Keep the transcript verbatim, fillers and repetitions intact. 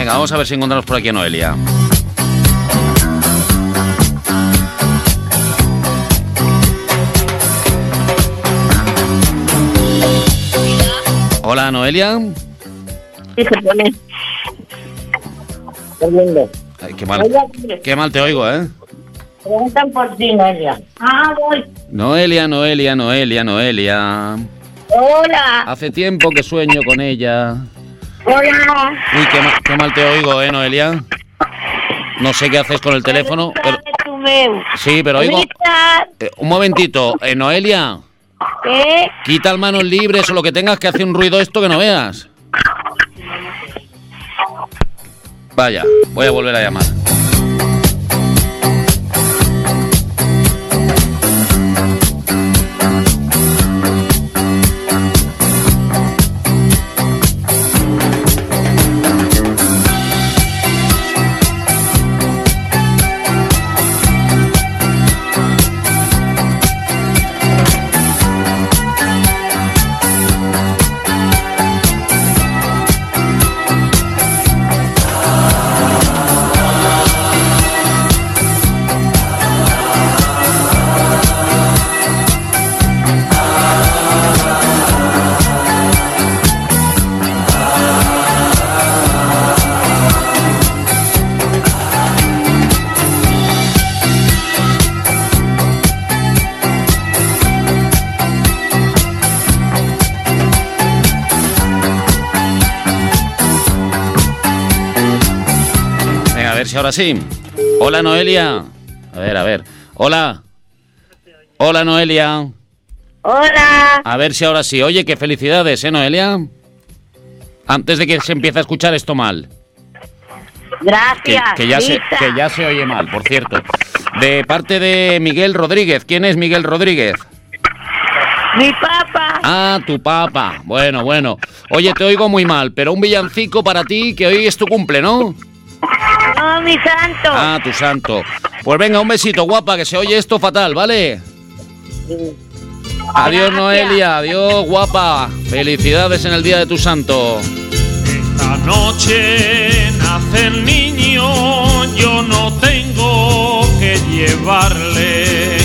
Venga, vamos a ver si encontramos por aquí a Noelia. Hola, Noelia. Sí, se pone. Corriendo. Ay, qué mal, qué mal te oigo, ¿eh? Preguntan por ti, Noelia. Ah, voy. Noelia, Noelia, Noelia, Noelia. Hola. Hace tiempo que sueño con ella. Hola. Uy, qué, ma- qué mal te oigo, ¿eh, Noelia? No sé qué haces con el teléfono. Pero... Sí, pero oigo... Eh, un momentito, eh, Noelia. ¿Qué? Quita el manos libres o lo que tengas, que hace un ruido esto que no veas. Vaya, voy a volver a llamar. Ahora sí. Hola, Noelia. A ver, a ver. Hola. Hola, Noelia. Hola. A ver si ahora sí. Oye, qué felicidades, ¿eh, Noelia? Antes de que se empiece a escuchar esto mal. Gracias. Que, que, ya, se, que ya se oye mal, por cierto. De parte de Miguel Rodríguez. ¿Quién es Miguel Rodríguez? Mi papá. Ah, tu papá. Bueno, bueno. Oye, te oigo muy mal, pero un villancico para ti, que hoy es tu cumple, ¿no? No, mi santo. Ah, tu santo. Pues venga, un besito, guapa, que se oye esto fatal, ¿vale? Adiós, Noelia. Adiós, guapa. Felicidades en el día de tu santo. Esta noche nace el niño, yo no tengo que llevarle